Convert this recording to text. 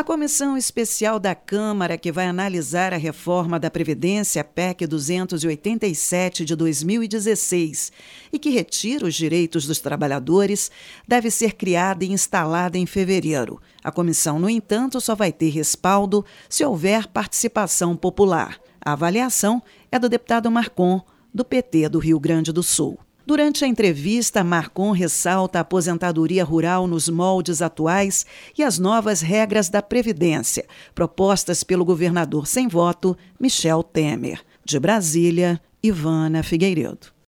comissão especial da Câmara que vai analisar a reforma da Previdência, PEC 287 de 2016, e que retira os direitos dos trabalhadores, deve ser criada e instalada em fevereiro. A comissão, no entanto, só vai ter respaldo se houver participação popular. A avaliação é do deputado Marcon, do PT do Rio Grande do Sul. Durante a entrevista, Marcon ressalta a aposentadoria rural nos moldes atuais e as novas regras da Previdência, propostas pelo governador sem voto, Michel Temer. De Brasília, Ivana Figueiredo.